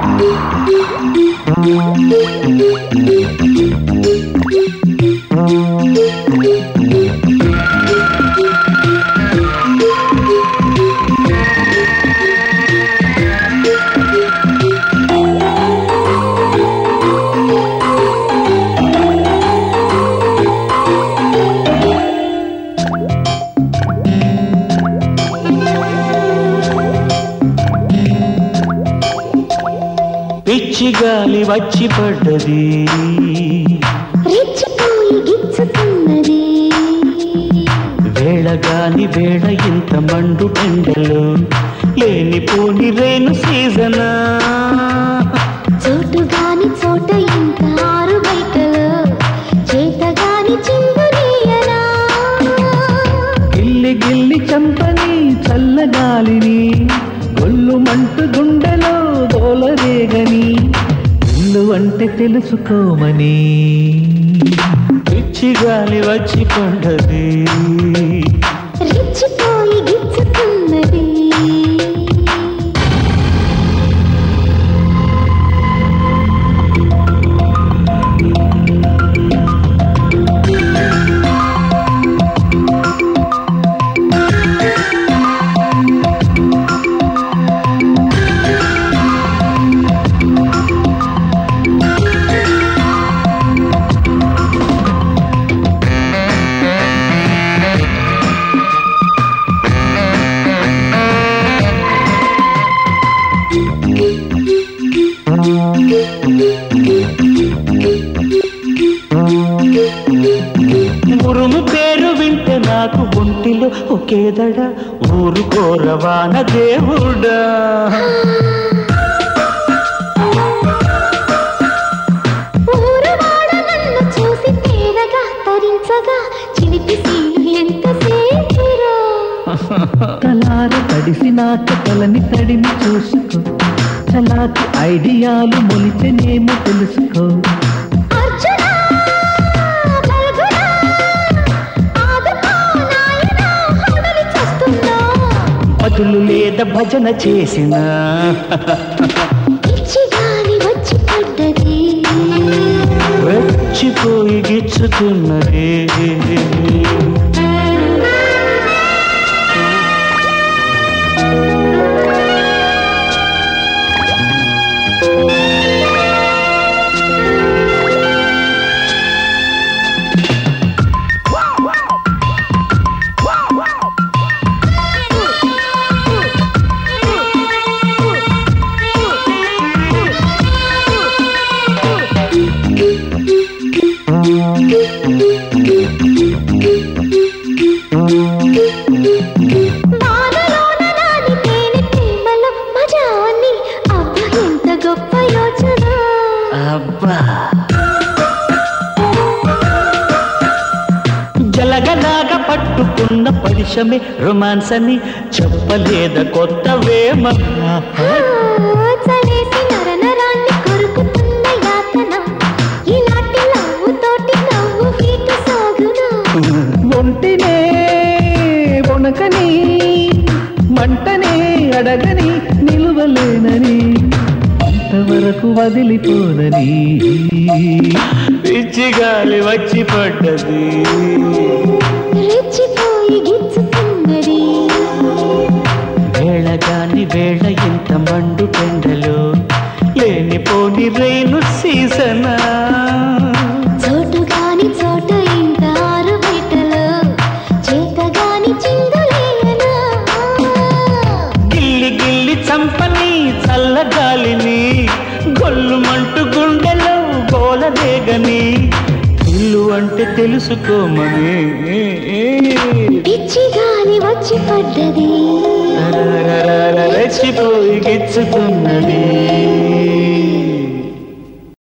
పిచ్చి గాలి వచ్చి పడ్డది, రెచ్చిపోయి గిచ్చుతున్నది. వేళగాని వేళ ఇంత మండు ఎండలు, లేనిపోని రేను సీజనా. చోటు గాని చోట ఇంత ఆరు బయటలు, చేతగాని చిందునీయనా. గిల్లి గిల్లి చంపని చల్లగాలిని, గొల్లు మంటు గుండెలో దోలరేగని, ఇల్లు అంటే తెలుసుకోమని. పిచ్చి గాలి వచ్చి పడ్డది, రెచ్చిపోయి గిచ్చుతున్నది. ఉరుము పేరు వింటే నాకు ఒంటిలో ఒకేదడ, ఊరు కోరవాన దేవుడా. ఊరవాడ నన్ను చూసి తేరగా తరించగా, చిలిపి సీను ఎంతసేపురా. తలార తడిసి నాక తలని తడిని చూసుకో, చలాకి ఐడియాలు మొలిచెనేమో తెలుసుకో. అర్జునా బల్గునా, ఆదుకో నాయనా, హడలి చస్తున్నా. బదులు లేదా భజన చేసిన, పిచ్చి గాలి వచ్చి పడ్డది, రెచ్చిపోయి గిచ్చుతున్నది. బాధలోన నాని తేనె ప్రేమలో మజాని, అబ్బా ఎంత గొప్ప యోచన. అబ్బా జలగలాగా పట్టుకున్న పరిశమే రొమాన్స్ అని చెప్పలేద కొత్త వేమ. చలేసి నరనరాన్ని కొరుకుతున్న యాతన, ఇలాంటి నవ్వుతోటి నవ్వు హీటు సాగునా. ఒంటినే వణకని, మంటనే అడగని, నిలువలేనని, అంతవరకు వదిలిపోనని. పిచ్చి గాలి వచ్చి పడ్డది, రెచ్చిపోయి గిచ్చుతున్నది. వేళగాని వేళ ఇంత మండు పెండలు, లేనిపోని రేను సీజనా. చోటు గాని చోట ఇంత ఆరు బయటలు, చేతగాని చిందులేయనా. గిల్లి గిల్లి చంపని చల్లగాలిని, గొల్లు మంటు గుండెలో గోలరేగని, ఇల్లు అంటే తెలుసుకోమని. పిచ్చి గాలి వచ్చి పడ్డది, రెచ్చిపోయి గిచ్చుతున్నది.